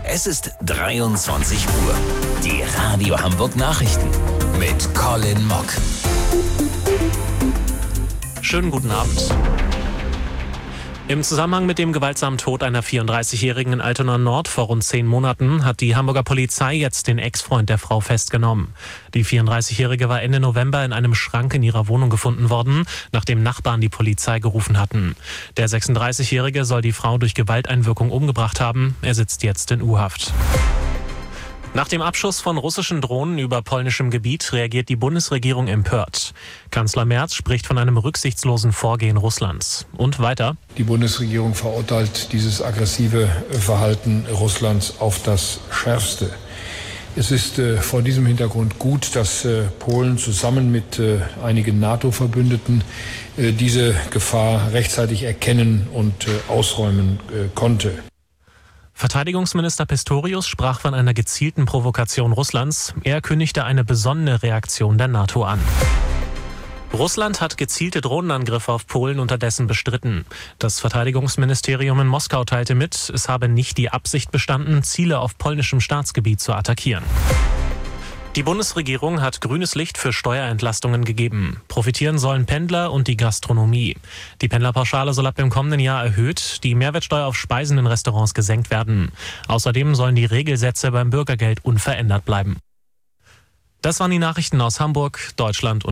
Es ist 23 Uhr. Die Radio Hamburg Nachrichten mit Colin Mock. Schönen guten Abend. Im Zusammenhang mit dem gewaltsamen Tod einer 34-Jährigen in Altona Nord vor rund 10 Monaten hat die Hamburger Polizei jetzt den Ex-Freund der Frau festgenommen. Die 34-Jährige war Ende November in einem Schrank in ihrer Wohnung gefunden worden, nachdem Nachbarn die Polizei gerufen hatten. Der 36-Jährige soll die Frau durch Gewalteinwirkung umgebracht haben. Er sitzt jetzt in U-Haft. Nach dem Abschuss von russischen Drohnen über polnischem Gebiet reagiert die Bundesregierung empört. Kanzler Merz spricht von einem rücksichtslosen Vorgehen Russlands. Und weiter: Die Bundesregierung verurteilt dieses aggressive Verhalten Russlands auf das Schärfste. Es ist vor diesem Hintergrund gut, dass Polen zusammen mit einigen NATO-Verbündeten diese Gefahr rechtzeitig erkennen und ausräumen konnte. Verteidigungsminister Pistorius sprach von einer gezielten Provokation Russlands. Er kündigte eine besonnene Reaktion der NATO an. Russland hat gezielte Drohnenangriffe auf Polen unterdessen bestritten. Das Verteidigungsministerium in Moskau teilte mit, es habe nicht die Absicht bestanden, Ziele auf polnischem Staatsgebiet zu attackieren. Die Bundesregierung hat grünes Licht für Steuerentlastungen gegeben. Profitieren sollen Pendler und die Gastronomie. Die Pendlerpauschale soll ab dem kommenden Jahr erhöht, die Mehrwertsteuer auf Speisen in Restaurants gesenkt werden. Außerdem sollen die Regelsätze beim Bürgergeld unverändert bleiben. Das waren die Nachrichten aus Hamburg, Deutschland und